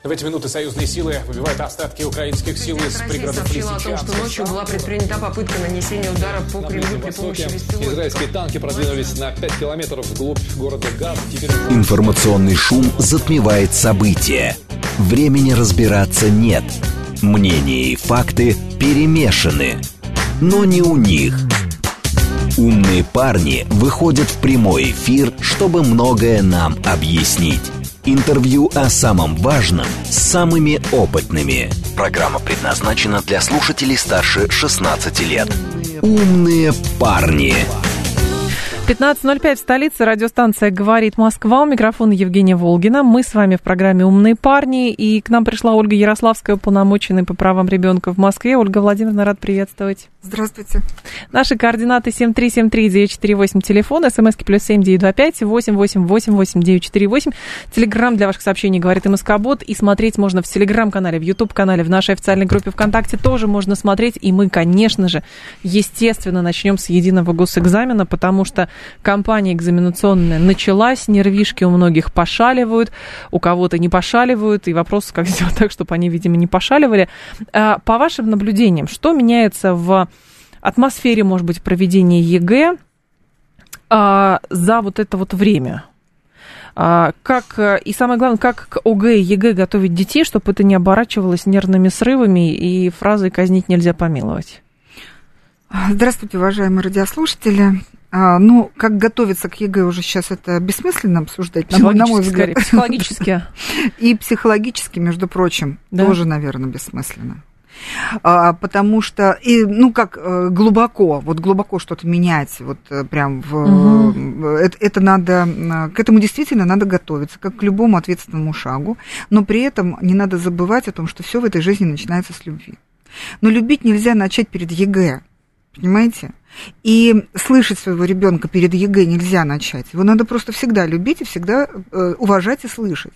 В эти минуты союзные силы выбивают остатки украинских сил из пригородов Лисичанска. Сообщила о том, что ночью была предпринята попытка нанесения удара по Кремлю при помощи беспилотников. Израильские танки продвинулись на 5 километров вглубь города Газ. Информационный шум затмевает события. Времени разбираться нет. Мнения и факты перемешаны. Но не у них. Умные парни выходят в прямой эфир, чтобы многое нам объяснить. Интервью о самом важном с самыми опытными. Программа предназначена для слушателей старше 16 лет. Умные парни. 15:05 в столице. Радиостанция «Говорит Москва». У микрофона Евгения Волгина. Мы с вами в программе «Умные парни». И к нам пришла Ольга Ярославская, уполномоченная по правам ребенка в Москве. Ольга Владимировна, рад приветствовать. Здравствуйте. Наши координаты 7373948, телефон, смски +7 925 888 948. Телеграм для ваших сообщений «Говорит МСК-бот». И смотреть можно в Телеграм-канале, в Ютуб-канале, в нашей официальной группе ВКонтакте тоже можно смотреть. И мы, конечно же, естественно, начнем с единого госэкзамена, потому что кампания экзаменационная началась, нервишки у многих пошаливают, у кого-то не пошаливают, и вопрос, как сделать так, чтобы они, видимо, не пошаливали. По вашим наблюдениям, что меняется в атмосфере, может быть, проведения ЕГЭ за вот это вот время? И самое главное, как к ОГЭ и ЕГЭ готовить детей, чтобы это не оборачивалось нервными срывами и фразой «казнить нельзя помиловать»? Здравствуйте, уважаемые радиослушатели. Ну, как готовиться к ЕГЭ уже сейчас это бессмысленно обсуждать, на мой взгляд. Психологически. И психологически, между прочим, тоже, наверное, бессмысленно. Потому что, глубоко что-то менять, вот прям это надо, к этому действительно надо готовиться, как к любому ответственному шагу, но при этом не надо забывать о том, что все в этой жизни начинается с любви. Но любить нельзя начать перед ЕГЭ. Понимаете? И слышать своего ребенка перед ЕГЭ нельзя начать. Его надо просто всегда любить и всегда уважать и слышать.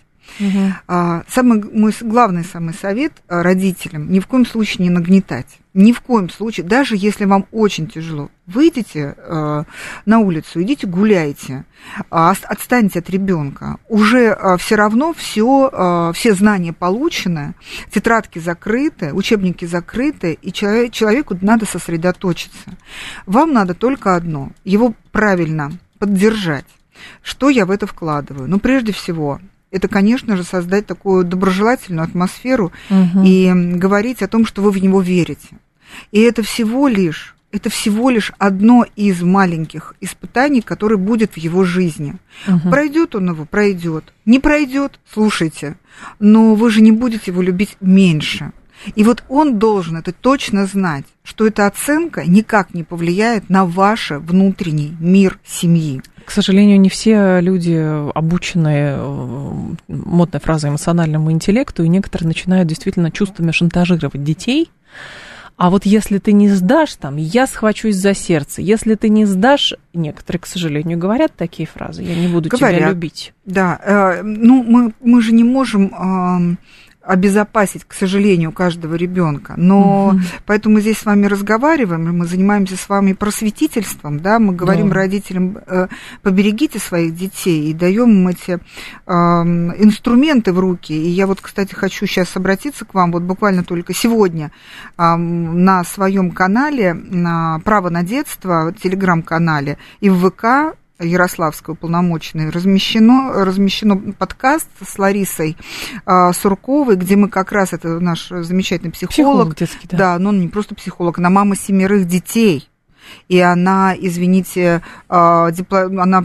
Мой главный совет родителям: ни в коем случае не нагнетать. Ни в коем случае, даже если вам очень тяжело, выйдите на улицу, идите гуляйте, отстаньте от ребенка. Уже все равно все знания получены, тетрадки закрыты, учебники закрыты, и человеку надо сосредоточиться. Вам надо только одно: его правильно поддержать. Что я в это вкладываю? Ну, прежде всего, это, конечно же, создать такую доброжелательную атмосферу и говорить о том, что вы в него верите. И это всего лишь одно из маленьких испытаний, которое будет в его жизни. Пройдет он его, пройдет. Не пройдет, слушайте, но вы же не будете его любить меньше. И вот он должен это точно знать, что эта оценка никак не повлияет на ваш внутренний мир семьи. К сожалению, не все люди обучены, модная фраза, эмоциональному интеллекту, и некоторые начинают действительно чувствами шантажировать детей. А вот если ты не сдашь, я схвачусь за сердце. Если ты не сдашь, некоторые, к сожалению, говорят такие фразы: я не буду тебя любить. Да, мы же не можем обезопасить, к сожалению, каждого ребенка. Но поэтому мы здесь с вами разговариваем, и мы занимаемся с вами просветительством, да, мы говорим родителям: поберегите своих детей, и даем им эти инструменты в руки. И я вот, кстати, хочу сейчас обратиться к вам, вот буквально только сегодня на своем канале, «Право на детство», телеграм-канале и в ВК Ярославской уполномоченной размещено подкаст с Ларисой Сурковой, где мы как раз, это наш замечательный психолог детский, да, но он не просто психолог, она мама 7 детей. И она, извините, она,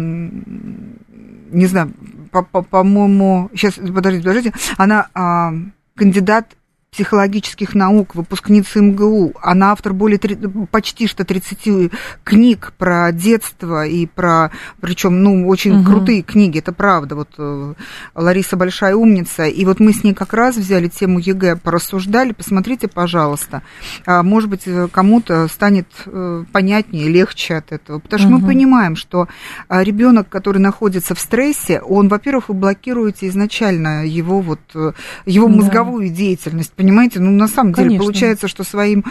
не знаю, по-моему, сейчас, подождите, она кандидат психологических наук, выпускница МГУ. Она автор почти что 30 книг про детство и причем, очень крутые книги, это правда. Вот Лариса большая умница. И вот мы с ней как раз взяли тему ЕГЭ, порассуждали. Посмотрите, пожалуйста. Может быть, кому-то станет понятнее, легче от этого. Потому что мы понимаем, что ребенок, который находится в стрессе, он, во-первых, вы блокируете изначально его мозговую деятельность, Понимаете, ну, на самом деле, Конечно. получается, что своим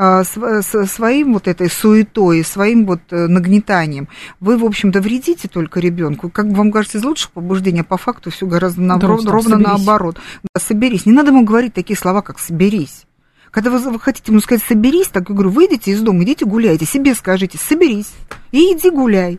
вот этой суетой, своим вот нагнетанием вы, в общем-то, вредите только ребенку. Как бы вам кажется, из лучших побуждений, а по факту все гораздо ровно наоборот. Да, соберись. Не надо ему говорить такие слова, как «соберись». Когда вы хотите ему сказать «соберись», так я говорю, выйдите из дома, идите гуляйте, себе скажите «соберись» и иди гуляй.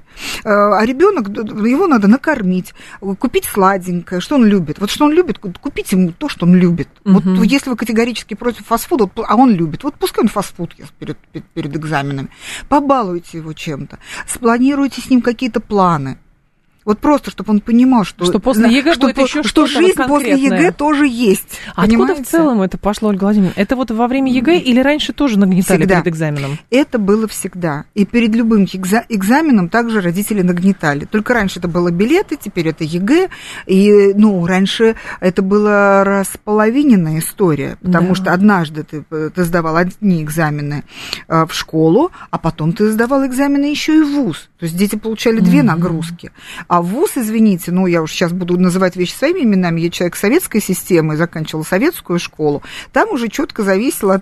А ребенок, его надо накормить, купить сладенькое, что он любит. Вот что он любит, купите ему то, что он любит. Вот если вы категорически против фастфуда, а он любит, вот пускай он фастфуд ест перед экзаменами, побалуйте его чем-то, спланируйте с ним какие-то планы. Вот просто, чтобы он понимал, что после ЕГЭ будет еще что жизнь после ЕГЭ тоже есть. А откуда в целом это пошло, Ольга Владимировна? Это вот во время ЕГЭ или раньше тоже нагнетали перед экзаменом? Это было всегда. И перед любым экзаменом также родители нагнетали. Только раньше это было билеты, теперь это ЕГЭ. И, раньше это была располовиненная история, потому что однажды ты сдавал одни экзамены в школу, а потом ты сдавал экзамены еще и в вуз. То есть дети получали две нагрузки. А вуз, извините, я уж сейчас буду называть вещи своими именами, я человек советской системы, заканчивала советскую школу, там уже четко зависело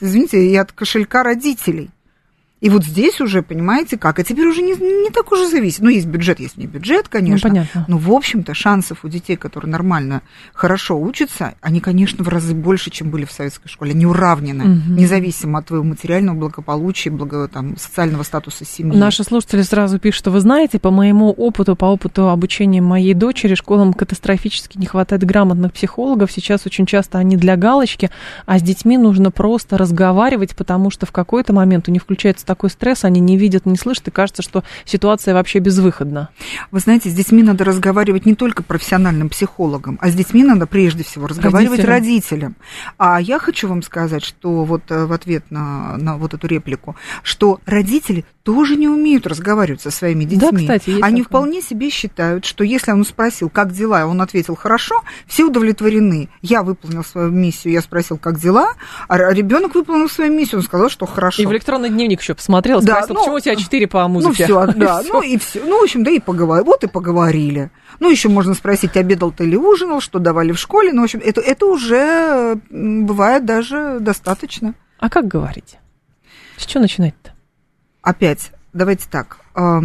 от кошелька родителей. И вот здесь уже, понимаете, как, а теперь уже не так уже зависит. Есть бюджет, есть не бюджет, конечно. Понятно. Но, в общем-то, шансов у детей, которые нормально, хорошо учатся, они, конечно, в разы больше, чем были в советской школе. Они уравнены, независимо от твоего материального благополучия, социального статуса семьи. Наши слушатели сразу пишут, что вы знаете, по моему опыту, по опыту обучения моей дочери, школам катастрофически не хватает грамотных психологов. Сейчас очень часто они для галочки, а с детьми нужно просто разговаривать, потому что в какой-то момент у них включается такой стресс, они не видят, не слышат, и кажется, что ситуация вообще безвыходна. Вы знаете, с детьми надо разговаривать не только профессиональным психологом, а с детьми надо прежде всего разговаривать родителям. А я хочу вам сказать, что вот в ответ на вот эту реплику, что родители тоже не умеют разговаривать со своими детьми. Да, кстати, есть Они такое. вполне себе считают, что если он спросил, как дела, и он ответил хорошо, все удовлетворены. Я выполнил свою миссию, я спросил, как дела, а ребенок выполнил свою миссию, он сказал, что хорошо. И в электронный дневник еще посмотрел, спросил, почему у тебя 4 по музыке? Все, да, и все. В общем, и поговорили. Вот и поговорили. Еще можно спросить, обедал ты или ужинал, что давали в школе. В общем, это уже бывает даже достаточно. А как говорить? С чего начинать-то? Опять, давайте так.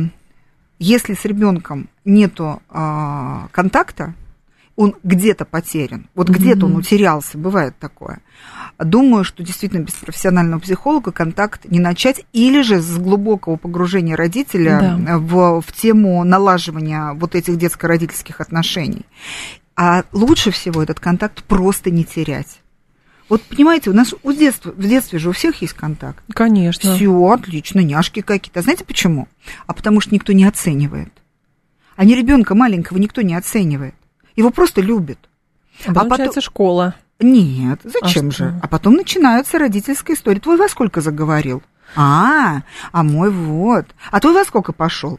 Если с ребенком нету контакта, он где-то потерян, вот где-то он утерялся, бывает такое. Думаю, что действительно без профессионального психолога контакт не начать, или же с глубокого погружения родителя в тему налаживания вот этих детско-родительских отношений. А лучше всего этот контакт просто не терять. Вот понимаете, у нас в детстве же у всех есть контакт. Конечно. Все отлично, няшки какие-то. А знаете почему? А потому что никто не оценивает. А не ребенка маленького никто не оценивает. Его просто любят. Получается, школа. Нет, зачем же? А потом начинается родительская история. Твой во сколько заговорил? А мой вот. А твой во сколько пошел?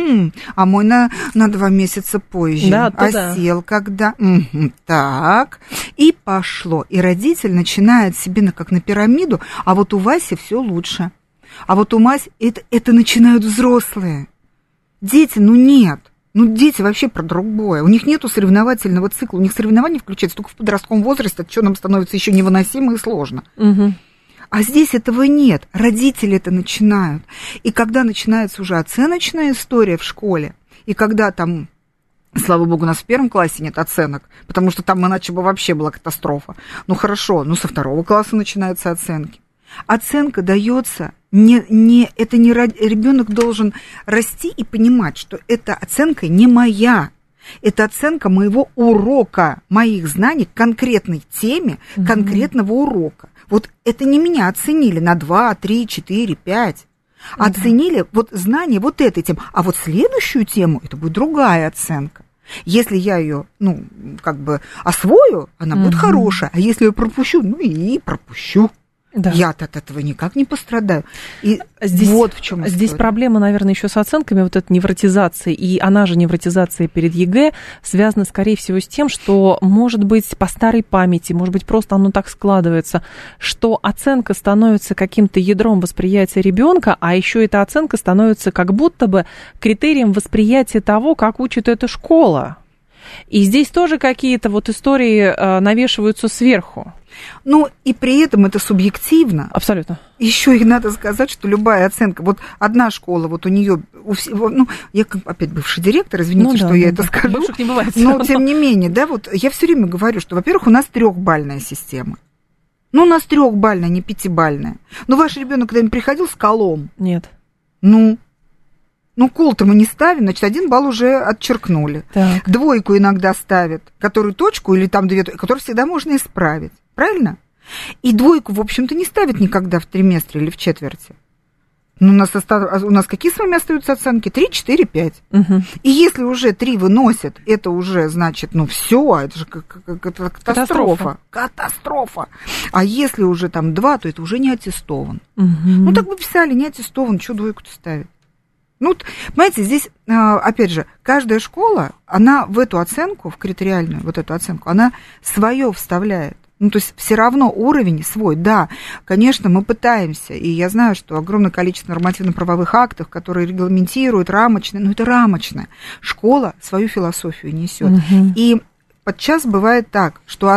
А мой на 2 месяца позже. Да, сел когда? Так. И пошло. И родитель начинает себе как на пирамиду, а вот у Васи все лучше. А вот у Маси это начинают взрослые. Дети, нет. Дети вообще про другое. У них нету соревновательного цикла. У них соревнования включаются только в подростковом возрасте, что нам становится еще невыносимо и сложно. А здесь этого нет. Родители это начинают. И когда начинается уже оценочная история в школе, и когда там, слава богу, у нас в 1 классе нет оценок, потому что там иначе бы вообще была катастрофа. Хорошо, со 2 класса начинаются оценки. Оценка дается ребенок должен расти и понимать, что эта оценка не моя. Это оценка моего урока, моих знаний к конкретной теме, конкретного урока. Вот это не меня оценили на 2, 3, 4, 5. Оценили вот знание вот этой темы. А вот следующую тему, это будет другая оценка. Если я ее, освою, она будет хорошая. А если я ее пропущу, и пропущу. Да. Я-то от этого никак не пострадаю. И здесь, вот в чем история. Здесь проблема, наверное, еще с оценками, вот этой невротизации, и она же невротизация перед ЕГЭ связана, скорее всего, с тем, что, может быть, по старой памяти, может быть, просто оно так складывается, что оценка становится каким-то ядром восприятия ребенка, а еще эта оценка становится как будто бы критерием восприятия того, как учит эта школа. И здесь тоже какие-то вот истории навешиваются сверху. Ну, и при этом это субъективно. Абсолютно. Еще и надо сказать, что любая оценка, вот одна школа, вот у нее, ну, я опять бывший директор, извините, что я это скажу. Бывших не бывает. Но, тем не менее, да, вот я все время говорю, что, во-первых, у нас 3-бальная система. Ну, у нас 3-бальная, не 5-бальная. Но ваш ребенок когда-нибудь приходил с колом? Нет. Ну, кол-то мы не ставим, значит, 1 балл уже отчеркнули. Так. 2 иногда ставят, которую точку или там 2, которую всегда можно исправить. Правильно? И 2, в общем-то, не ставят никогда в триместре или в четверти. Ну, у нас какие с вами остаются оценки? 3, 4, 5. Угу. И если уже 3 выносят, это уже, значит, все, это же катастрофа. Катастрофа. А если уже там 2, то это уже не аттестован. Угу. Ну, так бы писали, не аттестован, что 2-ку-то ставить? Ну, понимаете, здесь, опять же, каждая школа, она в эту оценку, в критериальную вот эту оценку, она свое вставляет. Ну, то есть все равно уровень свой, да, конечно, мы пытаемся, и я знаю, что огромное количество нормативно-правовых актов, которые регламентируют рамочные, но это рамочное. Школа свою философию несет. Угу. И подчас бывает так, что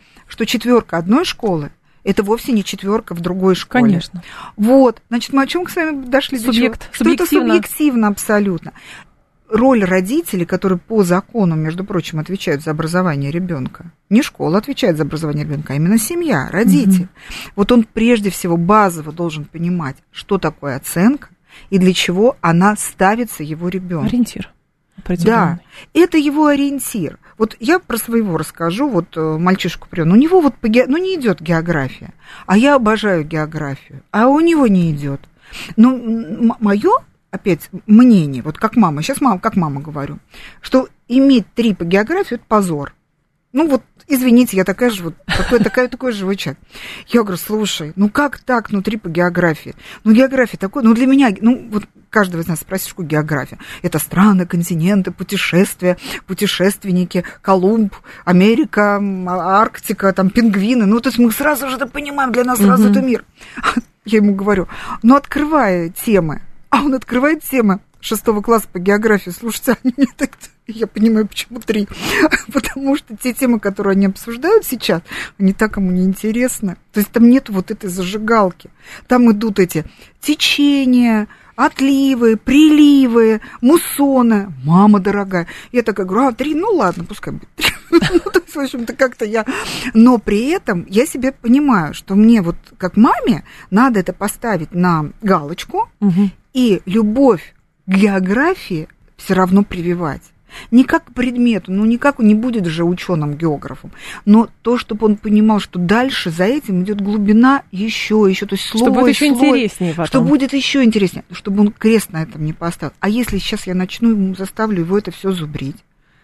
4 одной школы, это вовсе не 4 в другой школе. Конечно. Вот, значит, мы о чем с вами дошли? Что это субъективно абсолютно. Роль родителей, которые по закону, между прочим, отвечают за образование ребенка. Не школа отвечает за образование ребенка, а именно семья, родитель. Вот он прежде всего базово должен понимать, что такое оценка и для чего она ставится его ребенку. Ориентир. Да, это его ориентир. Вот я про своего расскажу, вот мальчишку привел. У него вот не идет география, а я обожаю географию, а у него не идет. Но мое опять мнение, вот как мама, сейчас как мама говорю, что иметь 3 по географии – это позор. Ну вот, извините, я такой живой человек. Я говорю, слушай, как так, 3 по географии? География такой, для меня, вот каждого из нас спросит, что география. Это страны, континенты, путешествия, путешественники, Колумб, Америка, Арктика, там пингвины. То есть мы сразу же это понимаем, для нас сразу это мир. Я ему говорю, открывая темы, а он открывает темы 6 класса по географии. Слушайте, они мне так... Я понимаю, почему 3. Потому что те темы, которые они обсуждают сейчас, они так ему не интересны. То есть там нет вот этой зажигалки. Там идут эти течения, отливы, приливы, муссоны. Мама дорогая. Я такая говорю, 3, ладно, пускай будет 3. То есть, в общем-то, как-то я... Но при этом я себе понимаю, что мне вот как маме надо это поставить на галочку, и любовь к географии все равно прививать. Не как к предмету, никак он не будет же ученым-географом, но то, чтобы он понимал, что дальше за этим идет глубина еще, то есть слой, что будет еще интереснее потом. Что будет еще интереснее, чтобы он крест на этом не поставил. А если сейчас я начну, заставлю его это все зубрить?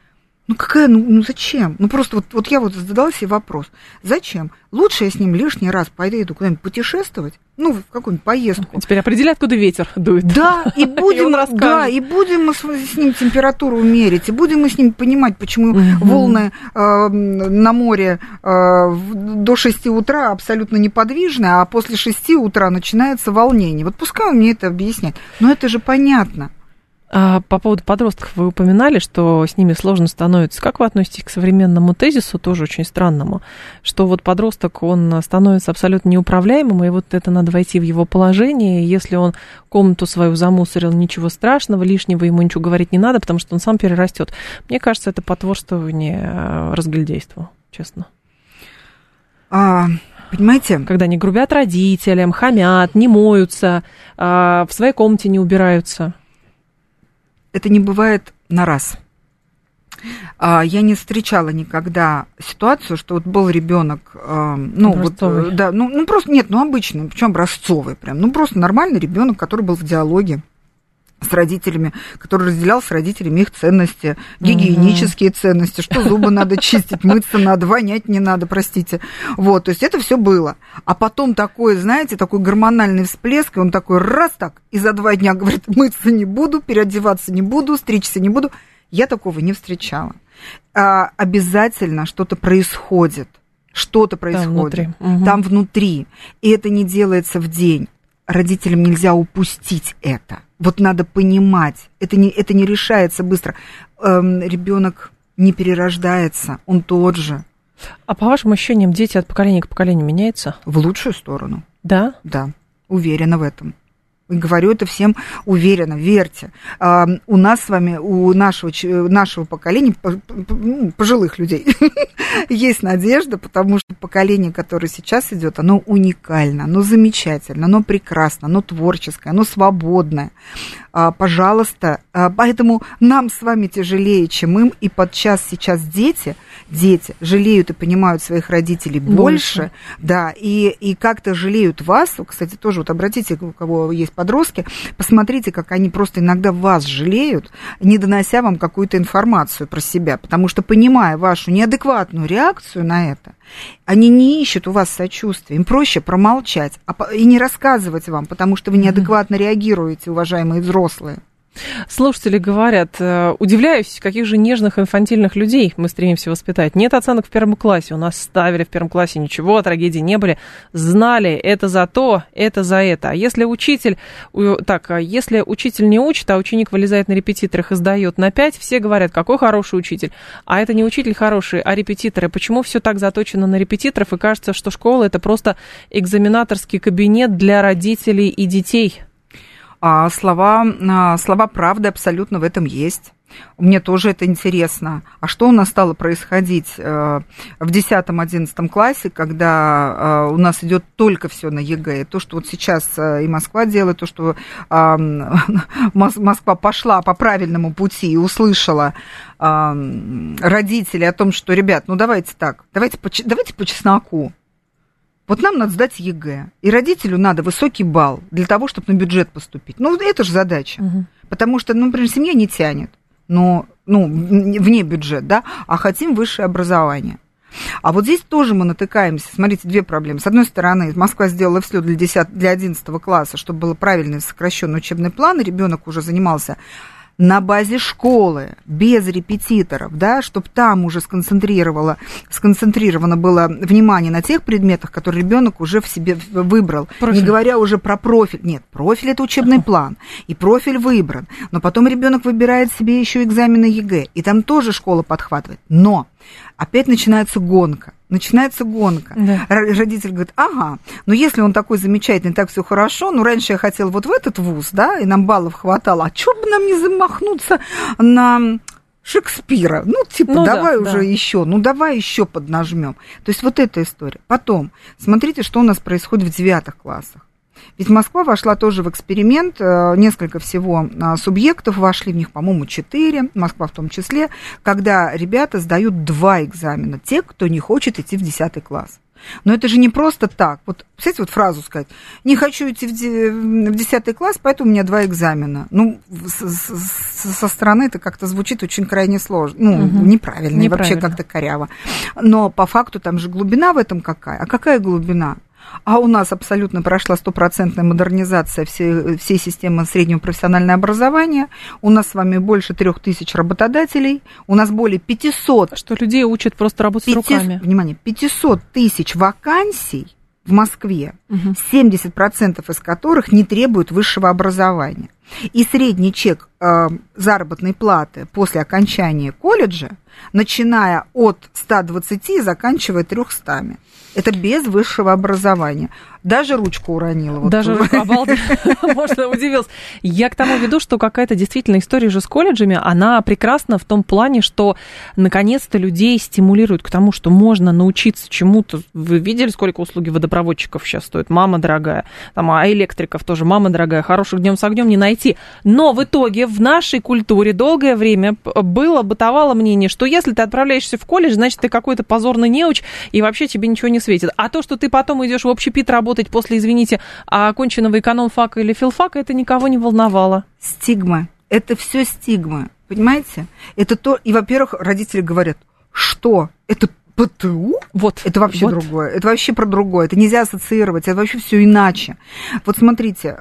Зачем? Просто вот я задала себе вопрос. Зачем? Лучше я с ним лишний раз поеду куда-нибудь путешествовать, в какую-нибудь поездку. Теперь определяй, откуда ветер дует. Да, и будем мы с ним температуру мерить, и будем мы с ним понимать, почему волны на море до 6 утра абсолютно неподвижны, а после 6 утра начинается волнение. Вот пускай он мне это объясняет. Но это же понятно. А по поводу подростков вы упоминали, что с ними сложно становится. Как вы относитесь к современному тезису, тоже очень странному, что вот подросток, он становится абсолютно неуправляемым, и вот это надо войти в его положение, и если он комнату свою замусорил, ничего страшного, лишнего ему ничего говорить не надо, потому что он сам перерастет. Мне кажется, это потворствование разгильдейству, честно. Понимаете? Когда они грубят родителям, хамят, не моются, в своей комнате не убираются. Это не бывает на раз. Я не встречала никогда ситуацию, что вот был ребенок, обычный, причем образцовый прям, просто нормальный ребенок, который был в диалоге с родителями, который разделял с родителями их ценности, гигиенические ценности, что зубы надо чистить, мыться надо, вонять не надо, простите. Вот, то есть это все было. А потом такой, знаете, такой гормональный всплеск, и он такой раз так, и за 2 дня говорит, мыться не буду, переодеваться не буду, стричься не буду. Я такого не встречала. Обязательно что-то происходит. Там внутри. И это не делается в день. Родителям нельзя упустить это. Вот надо понимать, это не решается быстро. Ребенок не перерождается, он тот же. А по вашим ощущениям, дети от поколения к поколению меняются? В лучшую сторону. Да? Да, уверена в этом. И говорю это всем уверенно, верьте. У нас с вами, у нашего поколения, пожилых людей, есть надежда, потому что поколение, которое сейчас идет, оно уникально, оно замечательно, оно прекрасно, оно творческое, оно свободное. Пожалуйста, поэтому нам с вами тяжелее, чем им, и подчас сейчас дети жалеют и понимают своих родителей больше, да, и как-то жалеют вас. Кстати, тоже вот обратите, у кого есть подростки, посмотрите, как они просто иногда вас жалеют, не донося вам какую-то информацию про себя, потому что, понимая вашу неадекватную реакцию на это, они не ищут у вас сочувствия, им проще промолчать и не рассказывать вам, потому что вы неадекватно реагируете, уважаемые взрослые. Слушатели говорят, удивляюсь, каких же нежных инфантильных людей мы стремимся воспитать. Нет оценок в первом классе, у нас ставили в первом классе ничего, трагедий не были, знали, это за то, это за это. А если учитель не учит, а ученик вылезает на репетиторах и сдает на 5, все говорят, какой хороший учитель. А это не учитель хороший, а репетиторы. Почему все так заточено на репетиторов, и кажется, что школа это просто экзаменаторский кабинет для родителей и детей? Слова правды абсолютно в этом есть. Мне тоже это интересно. А что у нас стало происходить в 10-11 классе, когда у нас идет только все на ЕГЭ? То, что вот сейчас и Москва делает, то, что Москва пошла по правильному пути и услышала родителей о том, что, ребят, ну давайте так, давайте по чесноку. Вот нам надо сдать ЕГЭ, и родителю надо высокий балл для того, чтобы на бюджет поступить. Ну, это же задача. Потому что, например, семья не тянет, вне бюджет, да, а хотим высшее образование. А вот здесь тоже мы натыкаемся. Смотрите, две проблемы. С одной стороны, Москва сделала все для 11 класса, чтобы был правильный сокращенный учебный план, и ребенок уже занимался на базе школы, без репетиторов, да, чтобы там уже сконцентрировано было внимание на тех предметах, которые ребенок уже в себе выбрал. Профиль. Не говоря уже про профиль. Нет, профиль – это учебный план, и профиль выбран. Но потом ребенок выбирает себе еще экзамены ЕГЭ, и там тоже школа подхватывает. Но опять начинается гонка. Да. Родитель говорит, но если он такой замечательный, так все хорошо, раньше я хотел вот в этот вуз, да, и нам баллов хватало, а чё бы нам не замахнуться на Шекспира? Давай еще поднажмем. То есть вот эта история. Потом, смотрите, что у нас происходит в 9 классах. Ведь Москва вошла тоже в эксперимент, несколько всего субъектов вошли, в них, по-моему, 4, Москва в том числе, когда ребята сдают 2 экзамена, те, кто не хочет идти в 10 класс. Но это же не просто так. Вот, представляете, вот фразу сказать, не хочу идти в 10 класс, поэтому у меня 2 экзамена. Со стороны это как-то звучит очень крайне сложно, неправильно, и вообще как-то коряво. Но по факту там же глубина в этом какая? А какая глубина? А у нас абсолютно прошла 100% модернизация всей системы среднего профессионального образования. У нас с вами больше 3000 работодателей. У нас более 500... Что людей учат просто работать руками. Внимание, 500 тысяч вакансий в Москве, 70% из которых не требуют высшего образования. И средний чек заработной платы после окончания колледжа, начиная от 120 и заканчивая 300. Это без высшего образования. Даже ручку уронила. Даже ручку, обалдеть. Можно удивился. Я к тому веду, что какая-то действительно история же с колледжами, она прекрасна в том плане, что наконец-то людей стимулируют к тому, что можно научиться чему-то. Вы видели, сколько услуги водопроводчиков сейчас стоят? Мама дорогая. А электриков тоже мама дорогая. Хороших днем с огнем не найти. Но в итоге в нашей культуре долгое время бытовало мнение, что если ты отправляешься в колледж, значит, ты какой-то позорный неуч, и вообще тебе ничего не светит. А то, что ты потом идешь в общепит работать после, извините, оконченного эконом-фака или филфака, это никого не волновало. Стигма. Это все стигма. Понимаете? Это то... И, во-первых, родители говорят, что? Это ПТУ? Вот. Это вообще другое. Это вообще про другое. Это нельзя ассоциировать. Это вообще все иначе. Вот смотрите...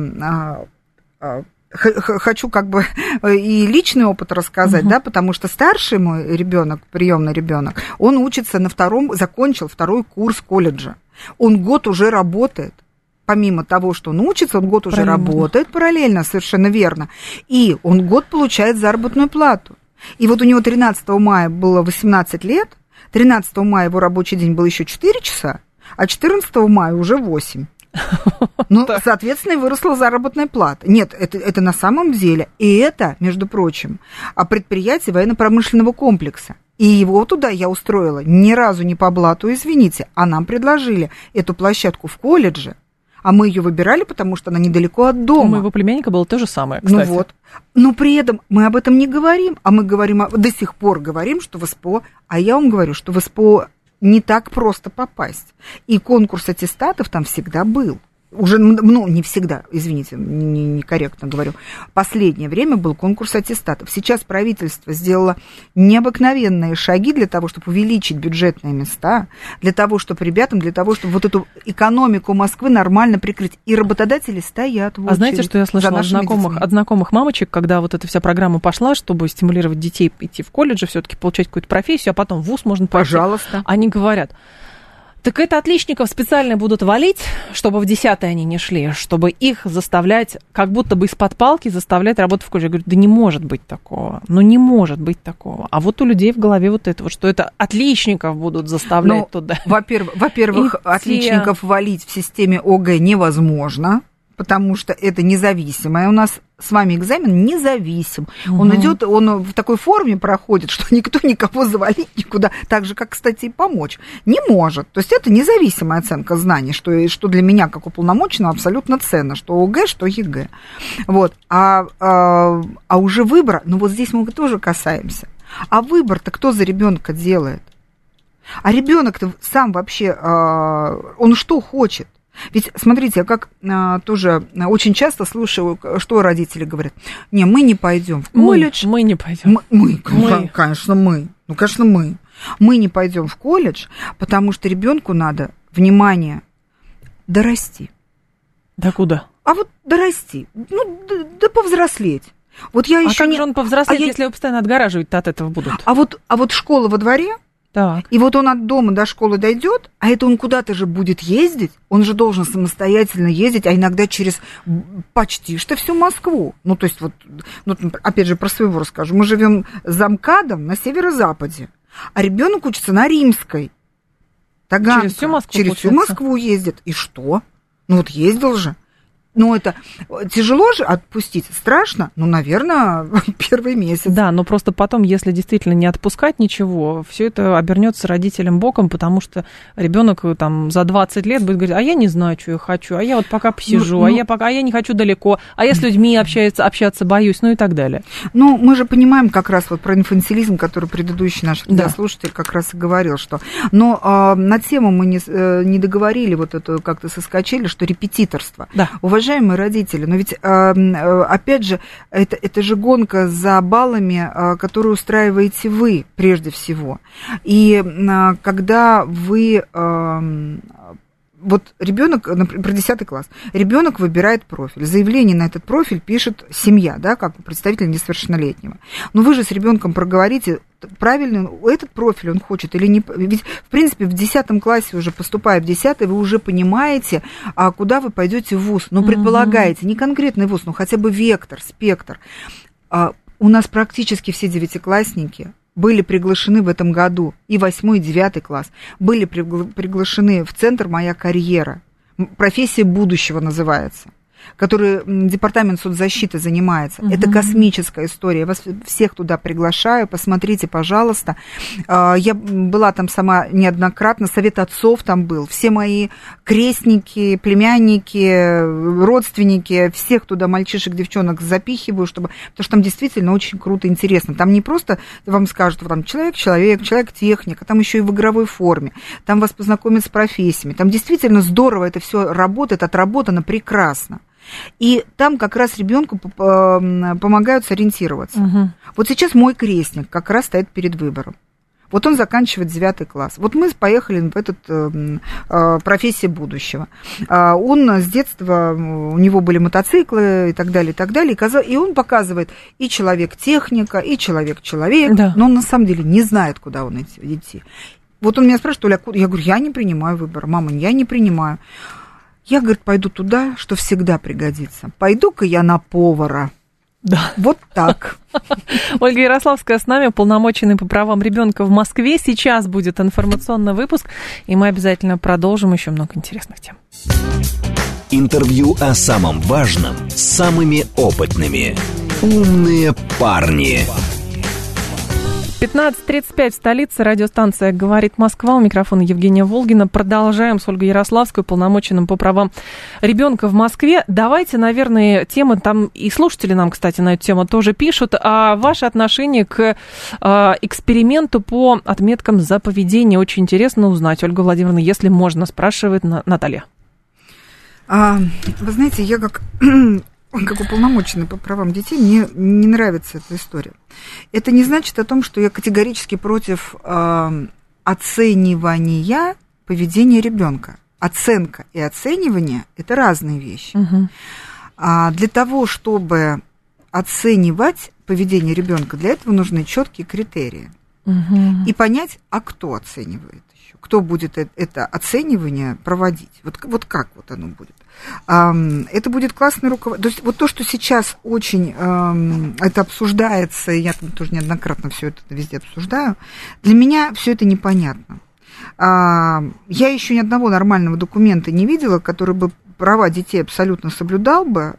Хочу и личный опыт рассказать, да, потому что старший мой ребенок, приемный ребенок, он учится закончил 2-й курс колледжа. Он год уже работает. Помимо того, что он учится, он год уже работает параллельно, совершенно верно. И он год получает заработную плату. И вот у него 13 мая было 18 лет, 13 мая его рабочий день был еще 4 часа, а 14 мая уже 8. Ну, соответственно, и выросла заработная плата. Нет, это на самом деле. И это, между прочим, предприятие военно-промышленного комплекса. И его туда я устроила ни разу не по блату, извините. А нам предложили эту площадку в колледже. А мы ее выбирали, потому что она недалеко от дома. У моего племянника было то же самое, кстати. Ну вот. Но при этом мы об этом не говорим. А мы говорим, до сих пор говорим, что в СПО... А я вам говорю, что в СПО не так просто попасть. И конкурс аттестатов там всегда был. Уже, ну, не всегда, извините, некорректно говорю. Последнее время был конкурс аттестатов. Сейчас правительство сделало необыкновенные шаги для того, чтобы увеличить бюджетные места, для того, чтобы ребятам, для того, чтобы вот эту экономику Москвы нормально прикрыть. И работодатели стоят в очередь. А знаете, что я слышала от знакомых мамочек, когда вот эта вся программа пошла, чтобы стимулировать детей идти в колледж, все-таки получать какую-то профессию, а потом в вуз можно пойти. Пожалуйста. Они говорят... Так это отличников специально будут валить, чтобы в 10-е они не шли, чтобы их заставлять, как будто бы из-под палки заставлять работать в колледже. Я говорю, да не может быть такого, ну не может быть такого. А вот у людей в голове вот это вот, что это отличников будут заставлять туда. Во-первых, отличников валить в системе ОГЭ невозможно, потому что это независимое. У нас с вами экзамен независим. Он идет, он в такой форме проходит, что никто никого завалить никуда, так же, как, кстати, и помочь, не может. То есть это независимая оценка знаний, что для меня, как уполномоченного, абсолютно ценно, что ОГЭ, что ЕГЭ. Вот. А уже выбора, ну вот здесь мы тоже касаемся. А выбор-то кто за ребенка делает? А ребенок-то сам вообще, он что хочет? Ведь, смотрите, я как тоже очень часто слушаю, что родители говорят. Не, мы не пойдем в колледж. Мы не пойдем. Конечно, мы. Ну, конечно, мы. Мы не пойдем в колледж, потому что ребенку надо, внимание, дорасти. Да куда? А вот дорасти. Ну, да повзрослеть. Вот я еще как же он повзрослеет, если его постоянно отгораживать от этого будут? А вот школа во дворе. Так. И вот он от дома до школы дойдет, а это он куда-то же будет ездить, он же должен самостоятельно ездить, а иногда через почти что всю Москву. Ну, то есть вот, ну, опять же, про своего расскажу. Мы живем за МКАДом на северо-западе, а ребенок учится на Римской. Таганка. Через всю Москву ездит. И что? Ну, вот ездил же. Ну, это тяжело же отпустить, страшно, ну, наверное, первый месяц. Да, но просто потом, если действительно не отпускать ничего, все это обернется родителям боком, потому что ребенок там за 20 лет будет говорить, а я не знаю, что я хочу, а я вот пока посижу, а я не хочу далеко, а я с людьми общаться боюсь, ну и так далее. Ну, мы же понимаем как раз вот про инфантилизм, который предыдущий наш радиослушатель как раз и говорил, что... Но на тему мы не договорили, вот это как-то соскочили, что репетиторство. Да. Уважаемые родители, но ведь, опять же, это же гонка за баллами, которую устраиваете вы, прежде всего. И когда вы... Вот ребенок, например, про 10 класс, ребенок выбирает профиль. Заявление на этот профиль пишет семья, да, как представитель несовершеннолетнего. Но вы же с ребенком проговорите, правильно этот профиль он хочет или не. Ведь, в принципе, в 10 классе, уже поступая в 10, вы уже понимаете, куда вы пойдете в вуз. Ну, предполагаете, не конкретный вуз, но хотя бы вектор, спектр. У нас практически все девятиклассники были приглашены в этом году, и 8 и 9 класс, были приглашены в центр «Моя карьера». Профессия будущего называется, который департамент соцзащиты занимается. Это космическая история. Я вас всех туда приглашаю. Посмотрите, пожалуйста. Я была там сама неоднократно. Совет отцов там был. Все мои крестники, племянники, родственники, всех туда, мальчишек, девчонок, запихиваю, потому что там действительно очень круто, интересно. Там не просто вам скажут, там человек-техник, а там еще и в игровой форме. Там вас познакомят с профессиями. Там действительно здорово это все работает, отработано прекрасно. И там как раз ребенку помогают сориентироваться. Вот сейчас мой крестник как раз стоит перед выбором. Вот он заканчивает 9 класс. Вот мы поехали в этот профессия будущего. Он с детства, у него были мотоциклы и так далее, и он показывает и человек-техника, и человек-человек, да. Но он на самом деле не знает, куда он идти. Вот он меня спрашивает, Оля, я говорю, я не принимаю выбор. Мама, я не принимаю. Я, говорит, пойду туда, что всегда пригодится. Пойду-ка я на повара. Да. Вот так. Ольга Ярославская с нами, уполномоченный по правам ребенка в Москве. Сейчас будет информационный выпуск, и мы обязательно продолжим еще много интересных тем. Интервью о самом важном с самыми опытными. «Умные парни». 15:35 в столице. Радиостанция «Говорит Москва». У микрофона Евгения Волгина. Продолжаем с Ольгой Ярославской, уполномоченным по правам ребенка в Москве. Давайте, наверное, темы там, и слушатели нам, кстати, на эту тему тоже пишут. А ваше отношение к эксперименту по отметкам за поведение очень интересно узнать. Ольга Владимировна, если можно, спрашивает Наталья. Вы знаете, я как уполномоченный по правам детей, мне не нравится эта история. Это не значит о том, что я категорически против оценивания поведения ребенка. Оценка и оценивание – это разные вещи. Угу. Для того, чтобы оценивать поведение ребенка, для этого нужны четкие критерии. Угу. И понять, а кто оценивает еще, кто будет это оценивание проводить. Вот как вот оно будет. Это будет классный руководитель. То есть вот то, что сейчас очень это обсуждается, и я там тоже неоднократно все это везде обсуждаю, для меня все это непонятно. Я еще ни одного нормального документа не видела, который бы права детей абсолютно соблюдал бы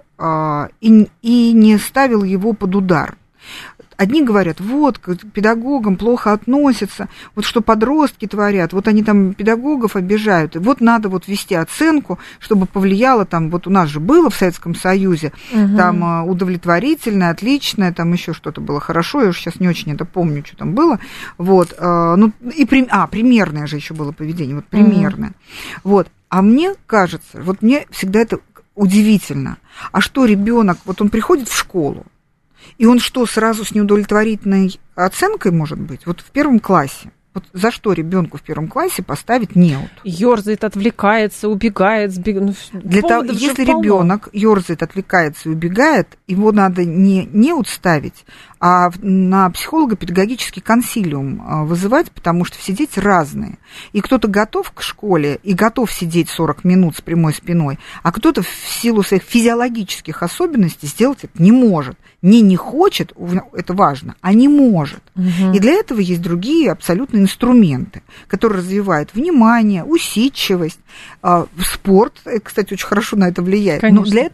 и не ставил его под удар. Одни говорят, вот, к педагогам плохо относятся, вот что подростки творят, вот они там педагогов обижают, и вот надо вот ввести оценку, чтобы повлияло там, вот у нас же было в Советском Союзе, там удовлетворительное, отличное, там еще что-то было хорошо, я уже сейчас не очень это помню, что там было, вот, ну, и примерное же еще было поведение, вот примерное, вот, а мне кажется, вот мне всегда это удивительно, а что ребенок, вот он приходит в школу, и он что, сразу с неудовлетворительной оценкой может быть? Вот в первом классе. Вот за что ребенку в первом классе поставить неуд? Ёрзает, отвлекается, убегает, сбегает. Если ребенок ёрзает, отвлекается и убегает, его надо не неуд ставить, а на психолого-педагогический консилиум вызывать, потому что все дети разные. И кто-то готов к школе и готов сидеть 40 минут с прямой спиной, а кто-то в силу своих физиологических особенностей сделать это не может. Не хочет, это важно, а не может. Угу. И для этого есть другие абсолютно инструменты, которые развивают внимание, усидчивость. Спорт, кстати, очень хорошо на это влияет. Конечно.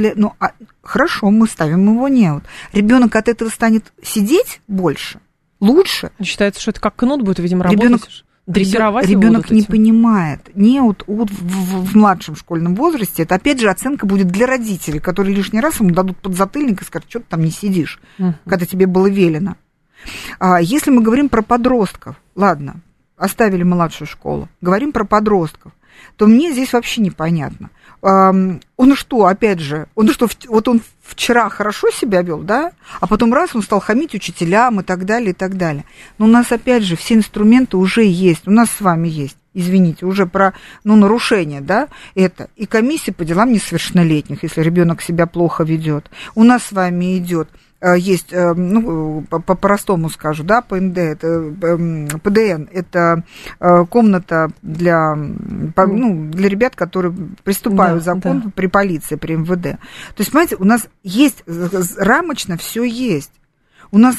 Хорошо, мы ставим его неуд. Ребенок от этого станет сидеть больше, лучше. Считается, что это как кнут будет, видимо, работать. Дрессировать его. Ребенок не понимает. Неуд в младшем школьном возрасте, это опять же оценка будет для родителей, которые лишний раз ему дадут подзатыльник и скажут, что ты там не сидишь, когда тебе было велено. Если мы говорим про подростков, ладно, оставили младшую школу, говорим про подростков, то мне здесь вообще непонятно. Он что, опять же, вот он вчера хорошо себя вел, да, а потом раз он стал хамить учителям и так далее, и так далее. Но у нас, опять же, все инструменты уже есть, у нас с вами есть, извините, уже про, нарушение, да, это, и комиссия по делам несовершеннолетних, если ребенок себя плохо ведет. У нас с вами идет. Есть, по-простому скажу, да, ПНД, это ПДН, это комната для ребят, которые приступают к закону при полиции, при МВД. То есть, понимаете, у нас есть, рамочно все есть. У нас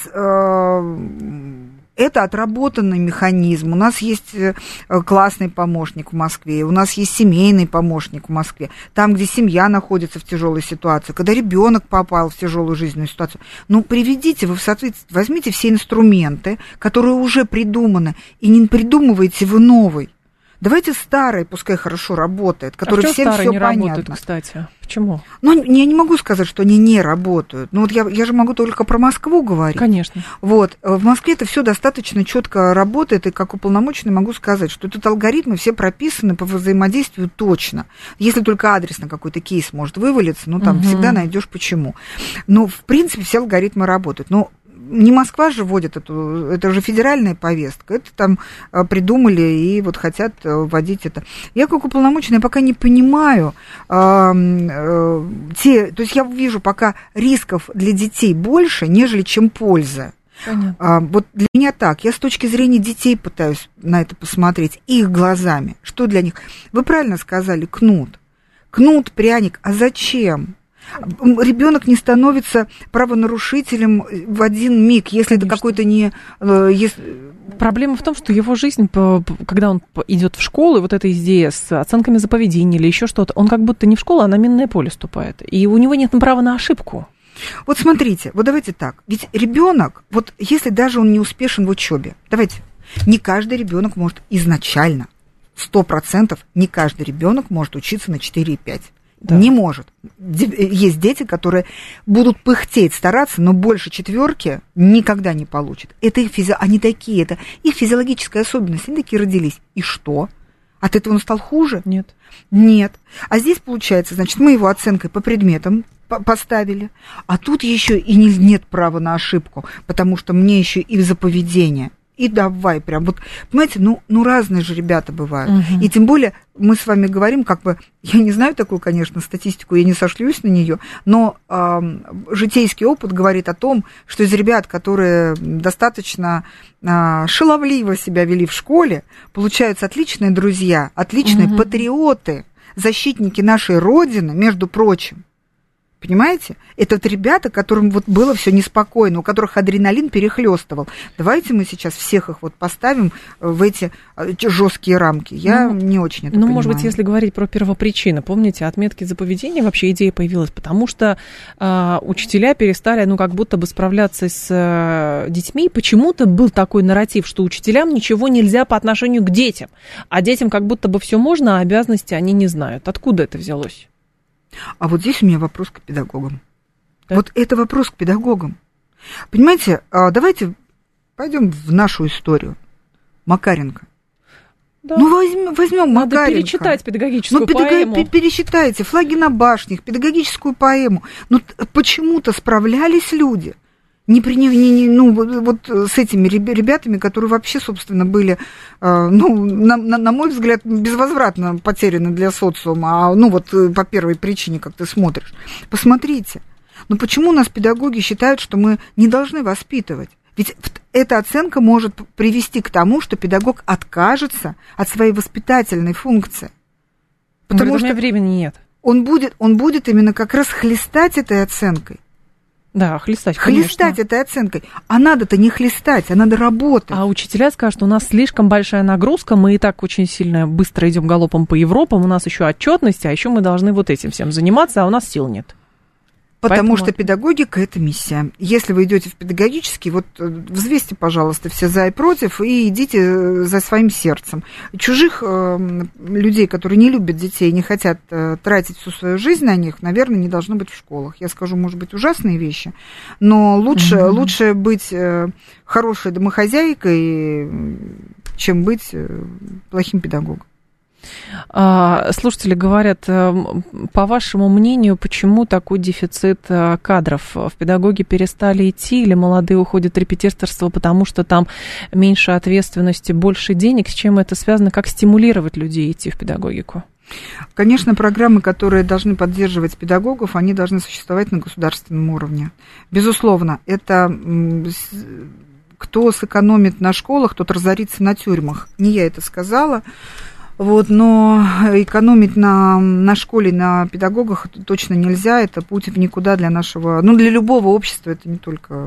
это отработанный механизм. У нас есть классный помощник в Москве, у нас есть семейный помощник в Москве. Там, где семья находится в тяжелой ситуации, когда ребенок попал в тяжелую жизненную ситуацию. Приведите вы в соответствие, возьмите все инструменты, которые уже придуманы, и не придумывайте вы новый. Давайте старый, пускай хорошо работает, который всем все понятно. Работают, кстати? Почему? Я не могу сказать, что они не работают. Я же могу только про Москву говорить. Конечно. Вот. В Москве это все достаточно четко работает, и как уполномоченный могу сказать, что тут алгоритмы все прописаны по взаимодействию точно. Если только адресно какой-то кейс может вывалиться, там всегда найдешь почему. Но, в принципе, все алгоритмы работают. Но не Москва же вводит это уже федеральная повестка, это там придумали и вот хотят вводить это. Я как уполномоченная пока не понимаю, то есть я вижу пока рисков для детей больше, нежели чем пользы. Вот для меня так, я с точки зрения детей пытаюсь на это посмотреть, их глазами, что для них. Вы правильно сказали, кнут, пряник, а зачем? Ребенок не становится правонарушителем в один миг, если это какой-то не... Проблема в том, что его жизнь, когда он идет в школу, и вот эта идея с оценками за поведение или еще что-то, он как будто не в школу, а на минное поле ступает. И у него нет права на ошибку. Вот смотрите, вот давайте так. Ведь ребенок, вот если даже он не успешен в учебе, давайте, не каждый ребенок может изначально, 100% не каждый ребенок может учиться на 4,5. Да. Не может. Есть дети, которые будут пыхтеть, стараться, но больше 4 никогда не получат. Это их они такие, это их физиологическая особенность. Они такие родились. И что? От этого он стал хуже? Нет. Нет. А здесь, получается, значит, мы его оценкой по предметам поставили, а тут еще и нет права на ошибку, потому что мне еще и за поведение. И давай прям, вот, понимаете, ну разные же ребята бывают. Угу. И тем более мы с вами говорим, как бы, я не знаю такую, конечно, статистику, я не сошлюсь на нее, но житейский опыт говорит о том, что из ребят, которые достаточно шаловливо себя вели в школе, получаются отличные друзья, отличные патриоты, защитники нашей Родины, между прочим. Понимаете? Это вот ребята, которым вот было все неспокойно, у которых адреналин перехлестывал. Давайте мы сейчас всех их вот поставим в эти жесткие рамки. Я не очень это понимаю. Может быть, если говорить про первопричины, помните, отметки за поведение, вообще идея появилась, потому что учителя перестали, как будто бы справляться с детьми. Почему-то был такой нарратив, что учителям ничего нельзя по отношению к детям, а детям как будто бы все можно, а обязанности они не знают. Откуда это взялось? А вот здесь у меня вопрос к педагогам. Так. Вот это вопрос к педагогам. Понимаете, давайте пойдем в нашу историю. Макаренко. Да. Возьмем Макаренко. Надо перечитать педагогическую поэму. Пересчитайте «Флаги на башнях», педагогическую поэму. Почему-то справлялись люди. Вот с этими ребятами, которые вообще, собственно, были, на мой взгляд, безвозвратно потеряны для социума, по первой причине, как ты смотришь. Посмотрите, почему у нас педагоги считают, что мы не должны воспитывать? Ведь эта оценка может привести к тому, что педагог откажется от своей воспитательной функции. Потому что времени нет. Он будет именно как раз хлестать этой оценкой. Да, хлестать, конечно. Хлестать этой оценкой. А надо-то не хлестать, а надо работать. А учителя скажут, у нас слишком большая нагрузка, мы и так очень сильно быстро идем галопом по Европам, у нас еще отчетность, а еще мы должны вот этим всем заниматься, а у нас сил нет. Потому что педагогика – это миссия. Если вы идете в педагогический, взвесьте, пожалуйста, все за и против, и идите за своим сердцем. Чужих людей, которые не любят детей, не хотят тратить всю свою жизнь на них, наверное, не должно быть в школах. Я скажу, может быть, ужасные вещи, но лучше быть хорошей домохозяйкой, чем быть плохим педагогом. Слушатели говорят, по вашему мнению, почему такой дефицит кадров? В педагоги перестали идти или молодые уходят в репетиторство, потому что там меньше ответственности, больше денег? С чем это связано? Как стимулировать людей идти в педагогику? Конечно, программы, которые должны поддерживать педагогов, они должны существовать на государственном уровне. Безусловно, это... Кто сэкономит на школах, тот разорится на тюрьмах. Не я это сказала. Но экономить на школе, на педагогах точно нельзя, это путь в никуда для нашего, для любого общества, это не только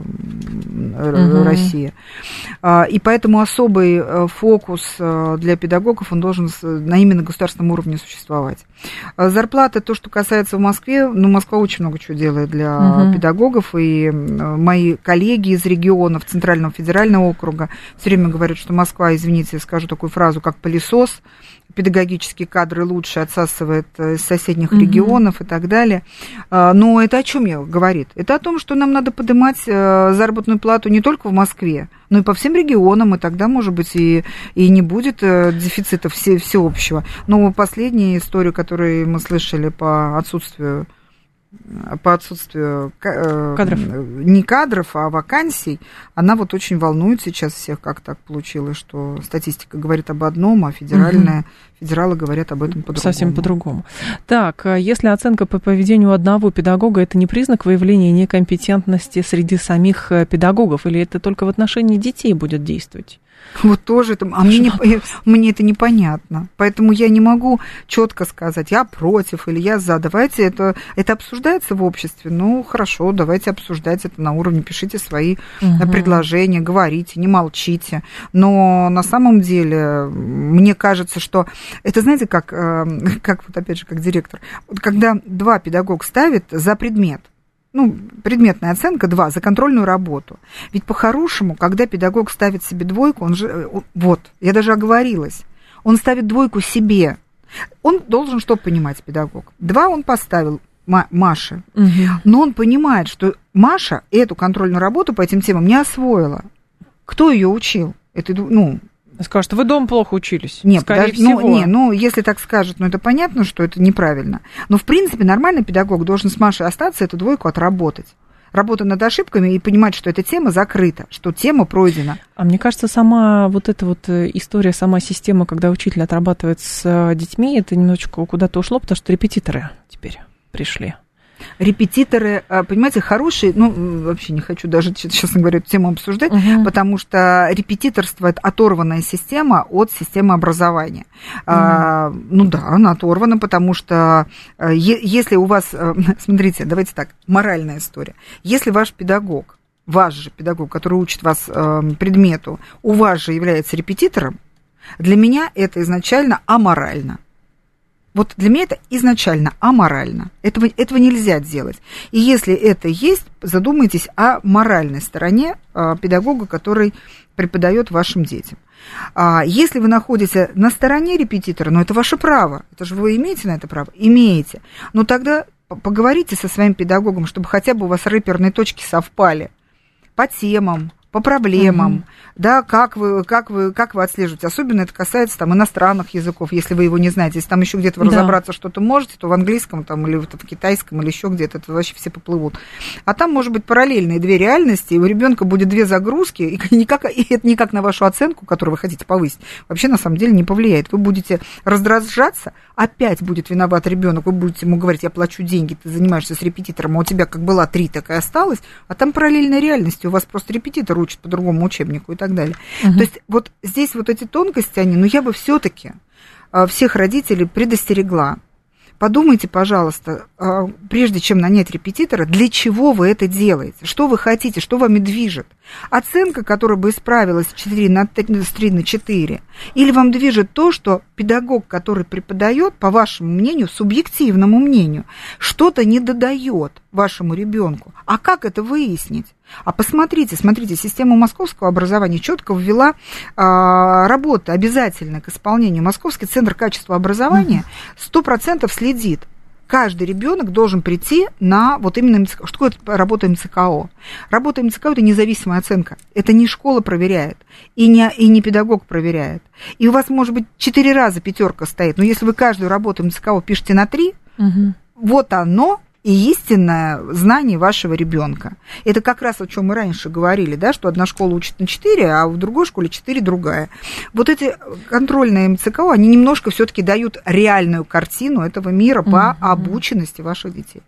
Россия. И поэтому особый фокус для педагогов, он должен именно на государственном уровне существовать. Зарплаты, то, что касается в Москве, Москва очень много чего делает для педагогов, и мои коллеги из регионов Центрального федерального округа все время говорят, что Москва, извините, скажу такую фразу, как пылесос, педагогические кадры лучше отсасывает из соседних регионов и так далее. Но это о чем говорит? Это о том, что нам надо поднимать заработную плату не только в Москве, но и по всем регионам, и тогда, может быть, и не будет дефицита всеобщего. Но последняя история, которую мы слышали по отсутствию кадров. Не кадров, а вакансий, она очень волнует сейчас всех, как так получилось, что статистика говорит об одном, а федералы говорят об этом по-другому. Совсем по-другому. Так, если оценка по поведению одного педагога, это не признак выявления некомпетентности среди самих педагогов, или это только в отношении детей будет действовать? Вот тоже это, мне это непонятно. Поэтому я не могу четко сказать, я против или я за. Давайте это обсуждается в обществе. Ну, хорошо, давайте обсуждать это на уровне, пишите свои предложения, говорите, не молчите. Но на самом деле, мне кажется, что это, знаете, как вот опять же, как директор, вот когда 2 педагога ставят за предмет, предметная оценка 2 за контрольную работу. Ведь по-хорошему, когда педагог ставит себе 2, я даже оговорилась, он ставит 2 себе. Он должен что понимать, педагог? 2 он поставил Маше, но он понимает, что Маша эту контрольную работу по этим темам не освоила. Кто ее учил? Скажут, вы дома плохо учились. Нет, скорее всего. Если так скажут, это понятно, что это неправильно. Но, в принципе, нормальный педагог должен с Машей остаться, эту 2 отработать. Работать над ошибками и понимать, что эта тема закрыта, что тема пройдена. А мне кажется, сама вот эта вот история, сама система, когда учитель отрабатывает с детьми, это немножечко куда-то ушло, потому что репетиторы теперь пришли. Репетиторы, понимаете, хорошие, вообще не хочу даже, честно говоря, эту тему обсуждать, потому что репетиторство – это оторванная система от системы образования. Она оторвана, потому что если у вас, смотрите, давайте так, моральная история. Если ваш же педагог, который учит вас предмету, у вас же является репетитором, для меня это изначально аморально. Вот для меня это изначально аморально. Этого нельзя делать. И если это есть, задумайтесь о моральной стороне педагога, который преподает вашим детям. Если вы находитесь на стороне репетитора, это ваше право. Это же вы имеете на это право? Имеете. Но тогда поговорите со своим педагогом, чтобы хотя бы у вас рэперные точки совпали по темам, по проблемам, да, как вы отслеживаете. Особенно это касается иностранных языков, если вы его не знаете. Если там еще где-то вы разобраться что-то можете, то в английском или в китайском, или еще где-то, это вообще все поплывут. А там может быть параллельные 2 реальности, и у ребенка будет 2 загрузки, и это никак на вашу оценку, которую вы хотите повысить, вообще на самом деле не повлияет. Вы будете раздражаться, опять будет виноват ребенок, вы будете ему говорить, я плачу деньги, ты занимаешься с репетитором, а у тебя как была 3, так и осталось, а там параллельная реальность, у вас просто репетитор учит по другому учебнику и так далее. То есть вот здесь вот эти тонкости, я бы все-таки всех родителей предостерегла. Подумайте, пожалуйста, прежде чем нанять репетитора, для чего вы это делаете, что вы хотите, что вами движет. Оценка, которая бы исправилась 4 на 3 на 4, или вам движет то, что педагог, который преподает, по вашему мнению, субъективному мнению, что-то не додает вашему ребенку. А как это выяснить? А смотрите, система московского образования четко ввела работу обязательно к исполнению. Московский центр качества образования 100% следит. Каждый ребенок должен прийти на вот именно МЦКО. Что такое работа МЦКО? Работа МЦКО – это независимая оценка. Это не школа проверяет, и не педагог проверяет. И у вас, может быть, 4 раза 5 стоит, но если вы каждую работу МЦКО пишете на 3, вот оно и истинное знание вашего ребенка. Это как раз о чем мы раньше говорили, да, что одна школа учит на 4, а в другой школе 4 другая. Вот эти контрольные МЦКО, они немножко все-таки дают реальную картину этого мира по обученности ваших детей.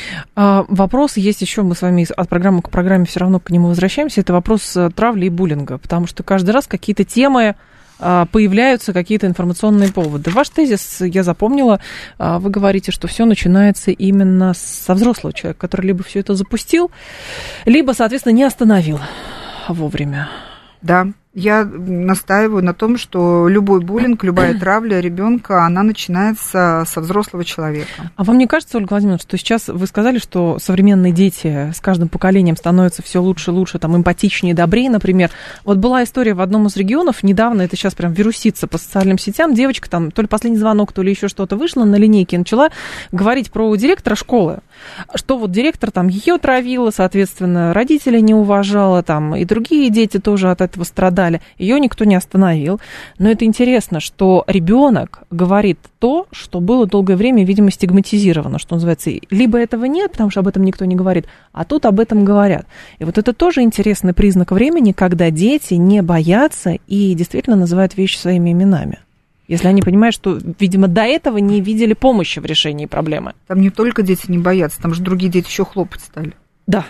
Вопрос есть еще, мы с вами от программы к программе все равно к нему возвращаемся, это вопрос травли и буллинга, потому что каждый раз какие-то темы появляются, какие-то информационные поводы. Ваш тезис я запомнила. Вы говорите, что все начинается именно со взрослого человека, который либо все это запустил, либо, соответственно, не остановил вовремя. Да, я настаиваю на том, что любой буллинг, любая травля ребенка, она начинается со взрослого человека. А вам не кажется, Ольга Владимировна, что сейчас вы сказали, что современные дети с каждым поколением становятся все лучше и лучше, там, эмпатичнее, добрее, например? Вот была история в одном из регионов, недавно это сейчас прям вирусится по социальным сетям, девочка там, то ли последний звонок, то ли еще что-то вышла на линейке и начала говорить про директора школы, что вот директор там ее травила, соответственно, родителей не уважала, там, и другие дети тоже от этого страдали. Ее никто не остановил. Но это интересно, что ребенок говорит то, что было долгое время, видимо, стигматизировано, что называется. Либо этого нет, потому что об этом никто не говорит, а тут об этом говорят. И вот это тоже интересный признак времени, когда дети не боятся и действительно называют вещи своими именами. Если они понимают, что, видимо, до этого не видели помощи в решении проблемы. Там не только дети не боятся, там же другие дети еще хлопать стали. Да.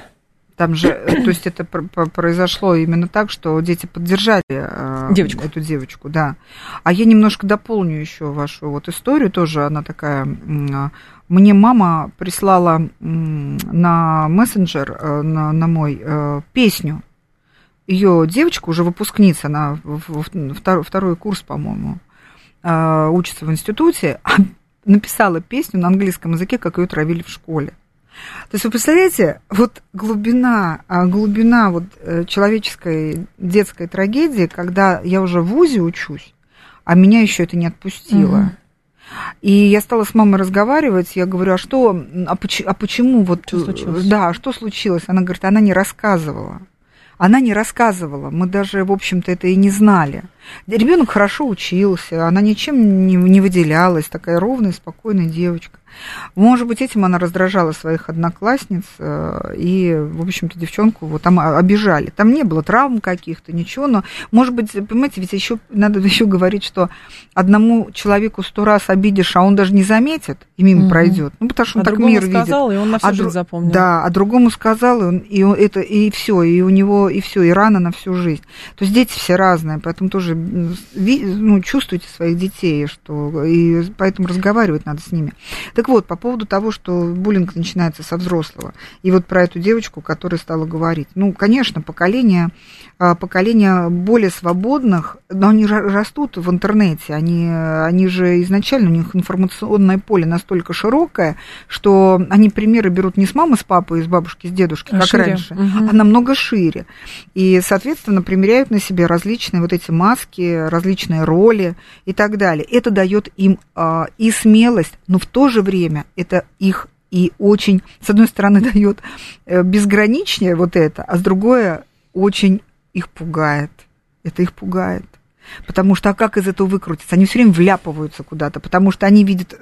Там же, то есть это произошло именно так, что дети поддержали эту девочку, да. А я немножко дополню еще вашу вот историю, тоже она такая. Мне мама прислала на мессенджер, на мой, песню. Ее девочка, уже выпускница, она второй курс, по-моему, учится в институте, написала песню на английском языке, как ее травили в школе. То есть вы представляете, вот глубина вот человеческой детской трагедии, когда я уже в вузе учусь, а меня еще это не отпустило. И я стала с мамой разговаривать, я говорю, почему вот... Что случилось? Да, что случилось? Она говорит, она не рассказывала. Она не рассказывала, мы даже, в общем-то, это и не знали. Ребенок хорошо учился, она ничем не выделялась, такая ровная, спокойная девочка. Может быть, этим она раздражала своих одноклассниц, и, в общем-то, девчонку вот там обижали. Там не было травм каких-то, ничего, но, может быть, понимаете, ведь еще надо еще говорить, что одному человеку 100 раз обидишь, а он даже не заметит и мимо пройдет. Ну, потому что он так мир видит. Сказал, и он на всю жизнь запомнил. Да, а другому сказал, и все, и у него, и все, и рана на всю жизнь. То есть дети все разные, поэтому тоже чувствуйте своих детей, и поэтому разговаривать надо с ними. Так вот, по поводу того, что буллинг начинается со взрослого, и вот про эту девочку, которая стала говорить. Ну, конечно, поколение более свободных, но они растут в интернете, они же изначально, у них информационное поле настолько широкое, что они примеры берут не с мамы, с папой, с бабушки, с дедушки, как шире. раньше, а намного шире. И, соответственно, примеряют на себе различные вот эти маски, различные роли и так далее. Это дает им и смелость, но в то же время это их и очень, с одной стороны, дает безграничнее вот это, а с другой очень их пугает. Это их пугает. Потому что, а как из этого выкрутиться? Они все время вляпываются куда-то, потому что они видят,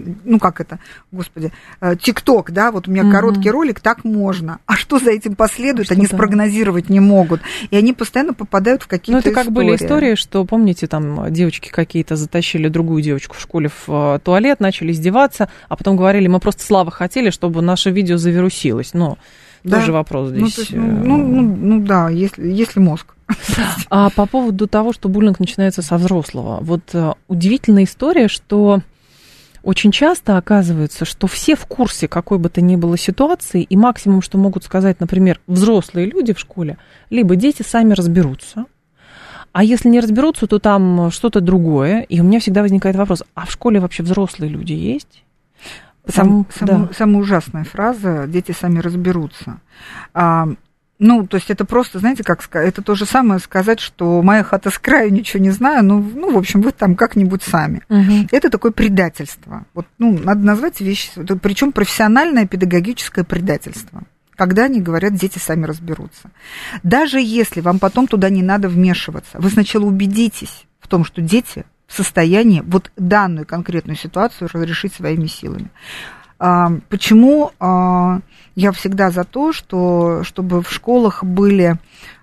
ТикТок, да, вот у меня короткий ролик, так можно. А что за этим последует, они спрогнозировать не могут. И они постоянно попадают в какие-то истории. Ну, это как были истории, что, помните, там девочки какие-то затащили другую девочку в школе в туалет, начали издеваться, а потом говорили, мы просто славы хотели, чтобы наше видео завирусилось. Но тоже вопрос здесь. Да, если мозг. А по поводу того, что буллинг начинается со взрослого. Вот удивительная история, что очень часто оказывается, что все в курсе какой бы то ни было ситуации, и максимум, что могут сказать, например, взрослые люди в школе, либо дети сами разберутся, а если не разберутся, то там что-то другое. И у меня всегда возникает вопрос, а в школе вообще взрослые люди есть? Самая ужасная фраза «дети сами разберутся». То есть это просто, знаете, как сказать, это то же самое сказать, что моя хата с краю, ничего не знаю, в общем, вы там как-нибудь сами. Это такое предательство. Вот, надо назвать вещи, причем профессиональное педагогическое предательство, когда они говорят, дети сами разберутся. Даже если вам потом туда не надо вмешиваться, вы сначала убедитесь в том, что дети в состоянии вот данную конкретную ситуацию разрешить своими силами. Почему я всегда за то, чтобы в школах были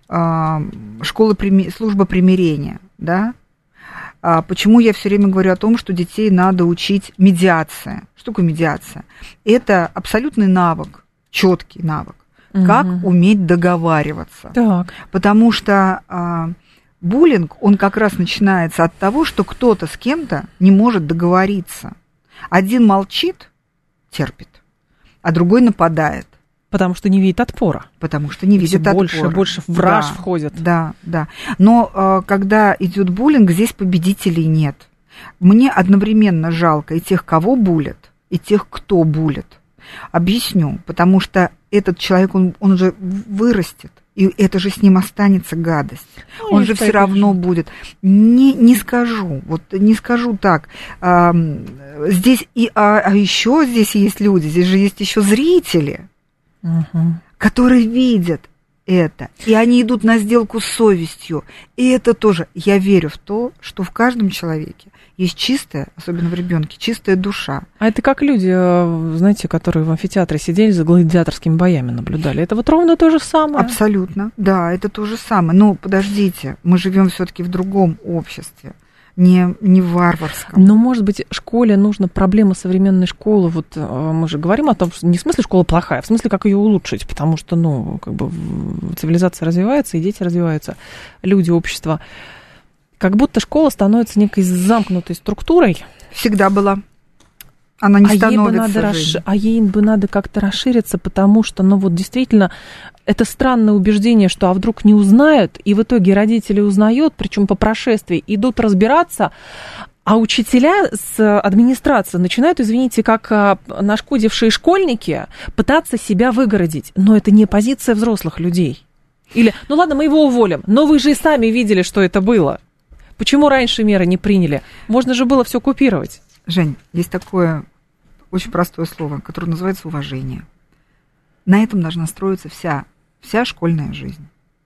служба примирения, да? Почему я все время говорю о том, что детей надо учить медиации? Что такое медиация? Это абсолютный навык, четкий навык, как уметь договариваться. Так. Потому что буллинг, он как раз начинается от того, что кто-то с кем-то не может договориться. Один молчит, терпит, а другой нападает. Потому что не видит отпора. Потому что не видит отпора. Больше в раж входят. Да. Но когда идет буллинг, здесь победителей нет. Мне одновременно жалко и тех, кого буллят, и тех, кто буллит. Объясню. Потому что этот человек, он же вырастет, и это же с ним останется гадость. Он же все равно будет. Не скажу так. Здесь еще здесь есть люди, здесь же есть еще зрители, которые видят это, и они идут на сделку с совестью. И это тоже, я верю в то, что в каждом человеке есть чистая, особенно в ребенке, чистая душа. А это как люди, знаете, которые в амфитеатре сидели, за гладиаторскими боями наблюдали. Это вот ровно то же самое. Абсолютно, да, это то же самое. Но подождите, мы живем все-таки в другом обществе. не варварском. Но, может быть, школе нужно проблемы современной школы. Вот мы же говорим о том, что не в смысле школа плохая, а в смысле, как ее улучшить, потому что, цивилизация развивается, и дети развиваются, люди, общество. Как будто школа становится некой замкнутой структурой. Всегда была. Она не становится. Ей бы надо как-то расшириться, потому что, действительно, это странное убеждение, что вдруг не узнают, и в итоге родители узнают, причем по прошествии, идут разбираться, а учителя с администрацией начинают, извините, как нашкодившие школьники, пытаться себя выгородить. Но это не позиция взрослых людей. Или, ладно, мы его уволим, но вы же и сами видели, что это было. Почему раньше меры не приняли? Можно же было все купировать. Жень, есть такое очень простое слово, которое называется уважение. На этом должна строиться вся школьная жизнь.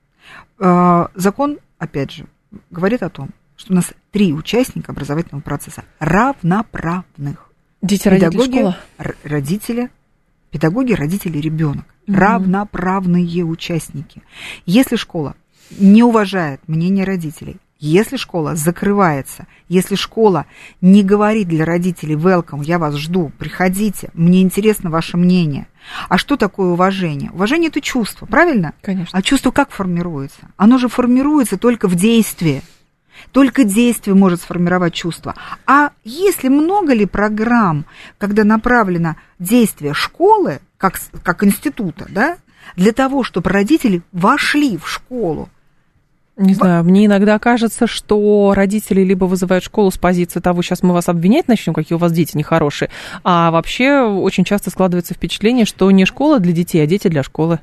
Закон, опять же, говорит о том, что у нас 3 участника образовательного процесса равноправных. Дети, родители, школа? Родители, педагоги, родители, ребенок. Равноправные участники. Если школа не уважает мнение родителей, если школа закрывается, если школа не говорит для родителей «welcome», «я вас жду, приходите, мне интересно ваше мнение». А что такое уважение? Уважение – это чувство, правильно? Конечно. А чувство как формируется? Оно же формируется только в действии. Только действие может сформировать чувство. А если много ли программ, когда направлено действие школы, как института, да, для того, чтобы родители вошли в школу? Не знаю, мне иногда кажется, что родители либо вызывают школу с позиции того, сейчас мы вас обвинять начнем, какие у вас дети нехорошие, а вообще очень часто складывается впечатление, что не школа для детей, а дети для школы.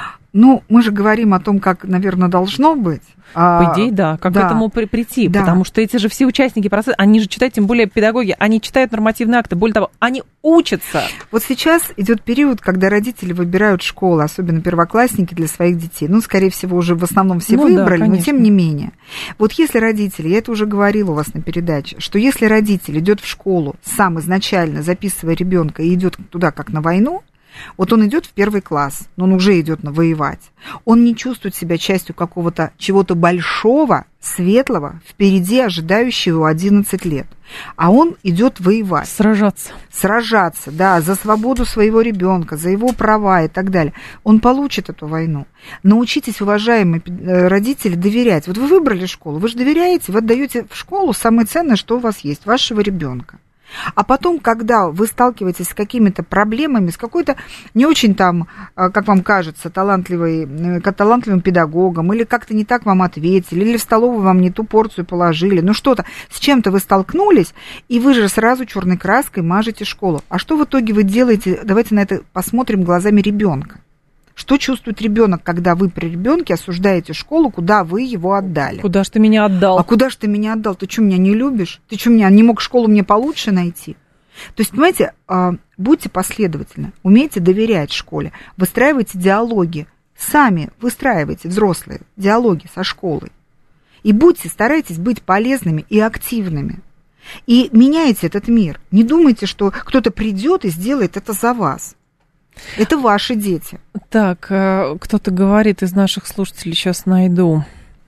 Мы же говорим о том, как, наверное, должно быть. По идее, да, как к этому прийти, да. Потому что эти же все участники процесса, они же читают, тем более педагоги, они читают нормативные акты, более того, они учатся. Вот сейчас идет период, когда родители выбирают школы, особенно первоклассники для своих детей. Скорее всего, уже в основном все выбрали, но тем не менее. Вот если родители, я это уже говорила у вас на передаче, что если родитель идет в школу сам изначально, записывая ребенка и идет туда как на войну, вот он идет в 1 класс, но он уже идет воевать. Он не чувствует себя частью какого-то чего-то большого, светлого, впереди ожидающего 11 лет. А он идет воевать. Сражаться, да, за свободу своего ребенка, за его права и так далее. Он получит эту войну. Научитесь, уважаемые родители, доверять. Вот вы выбрали школу, вы же доверяете, вы отдаете в школу самое ценное, что у вас есть, вашего ребенка. А потом, когда вы сталкиваетесь с какими-то проблемами, с какой-то не очень как вам кажется, талантливым педагогом, или как-то не так вам ответили, или в столовую вам не ту порцию положили, что-то, с чем-то вы столкнулись, и вы же сразу черной краской мажете школу. А что в итоге вы делаете? Давайте на это посмотрим глазами ребенка. Что чувствует ребенок, когда вы при ребенке осуждаете школу, куда вы его отдали? Куда ж ты меня отдал? А куда ж ты меня отдал? Ты что, меня не любишь? Ты что, не мог школу мне получше найти? То есть, понимаете, будьте последовательны, умейте доверять школе, выстраивайте диалоги, сами выстраивайте, взрослые, диалоги со школой. И старайтесь быть полезными и активными. И меняйте этот мир. Не думайте, что кто-то придет и сделает это за вас. Это ваши дети. Так, кто-то говорит из наших слушателей, сейчас найду.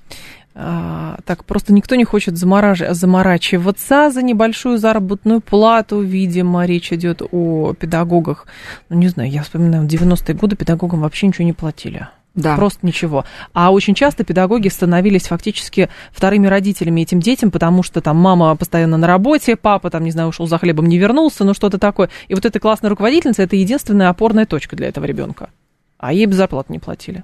Так, просто никто не хочет заморачиваться за небольшую заработную плату. Видимо, речь идет о педагогах. Не знаю, я вспоминаю, в 90-е годы педагогам вообще ничего не платили. Да. Просто ничего. А очень часто педагоги становились фактически вторыми родителями этим детям, потому что мама постоянно на работе, папа ушел за хлебом, не вернулся, что-то такое. И вот эта классная руководительница – это единственная опорная точка для этого ребенка. А ей без зарплаты не платили.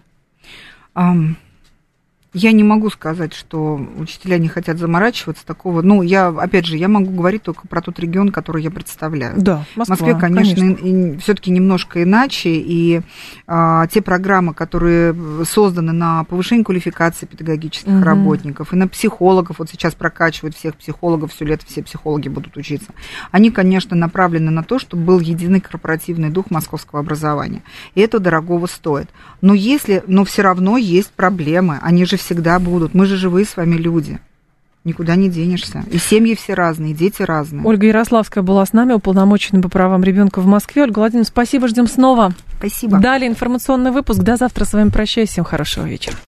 Я не могу сказать, что учителя не хотят заморачиваться такого. Я могу говорить только про тот регион, который я представляю. Да, Москва, в Москве, конечно. Все-таки немножко иначе. И те программы, которые созданы на повышение квалификации педагогических работников, и на психологов, вот сейчас прокачивают всех психологов, все лето все психологи будут учиться, они, конечно, направлены на то, чтобы был единый корпоративный дух московского образования. И это дорогого стоит. Но все равно есть проблемы. Они же всегда будут. Мы же живые с вами люди. Никуда не денешься. И семьи все разные, и дети разные. Ольга Ярославская была с нами, уполномоченная по правам ребенка в Москве. Ольга Владимировна, спасибо, ждем снова. Спасибо. Далее информационный выпуск. До завтра с вами прощаюсь. Всем хорошего вечера.